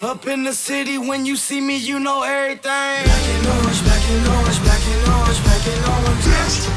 Up in the city, when you see me, you know everything. Black and orange, black and orange, black and orange, black and orange.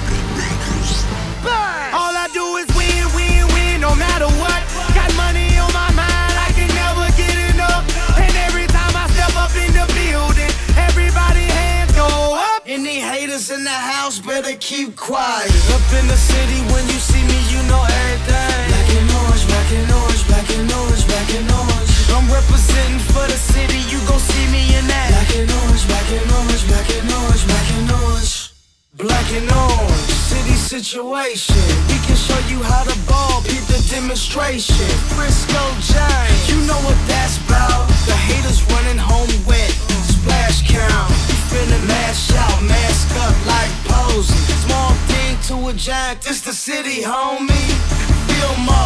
All I do is win, win, win, no matter what. Got money on my mind, I can never get enough. And every time I step up in the building, everybody hands go up. Any haters in the house better keep quiet. Up in the city, when you see me, you know everything. Black and orange, black and orange, black and orange, black and orange. I'm representing for the city, you gon' see me in that. Black and orange, black and orange, black and orange, black and orange. Black and orange, city situation. We can show you how to ball, peep the demonstration. Frisco Giants, you know what that's about. The haters running home wet, splash count. We finna mash out, mask up like posing. Small thing to a giant, this the city, homie. Fillmo,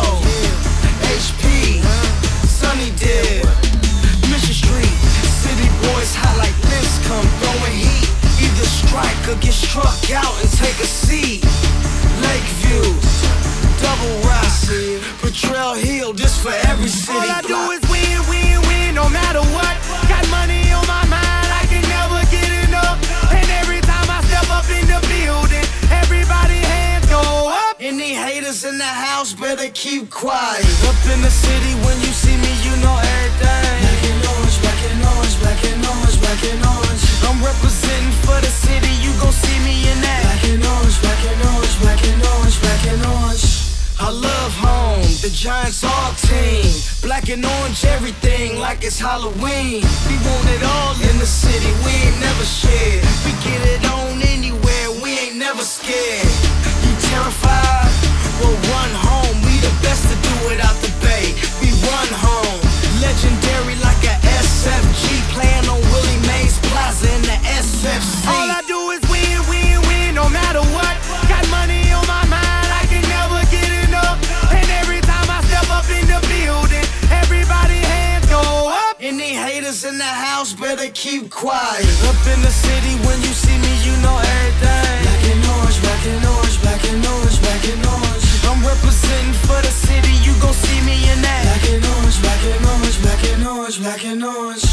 HP, Sunnydale, Mission Street. City boys hot like Linscomb, throwing heat. Either strike or get struck out and take a seat. Lakeview, Double Rock, Potrero Hill, this for every city. All I do is win, win, win, no matter what. Got money on my mind, I can never get enough. And every time I step up in the building, everybody hands go up. Any haters in the house better keep quiet. Up in the city, when you see me, you know everything. Black and orange, black and orange, black and orange, black and orange. I'm representing for the city, you gon' see me in that. Black and orange, black and orange, black and orange, black and orange. I love home, the Giants all team. Black and orange, everything like it's Halloween. We want it all in the city, we ain't never scared. We get it on anywhere, we ain't never scared. You terrified? Well, run home, we the best to do it out the bay. We run home, legendary like a SFG. Playing on Willie Mays Plaza in the SFC. All I do is win, win, win, no matter what. Got money on my mind, I can never get enough. And every time I step up in the building, everybody hands go up. Any haters in the house better keep quiet. Up in the city, when you see me, you know everything. Black and orange, black and orange, black and orange, black and orange. I'm representing for the city, you gon' see me in that. Black and orange, black and orange, black and orange, black and orange.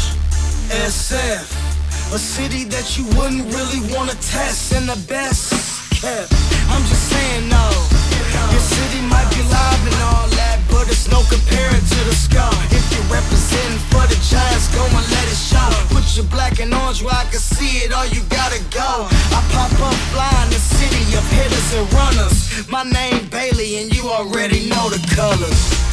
SF, a city that you wouldn't really wanna test, and the best kept. I'm just saying no. Your city might be live and all that, but it's no comparing to the sky. If you're representing for the Giants, go and let it show. Put your black and orange where I can see it, or you gotta go. I pop up flying the city of hitters and runners. My name Bailey and you already know the colors.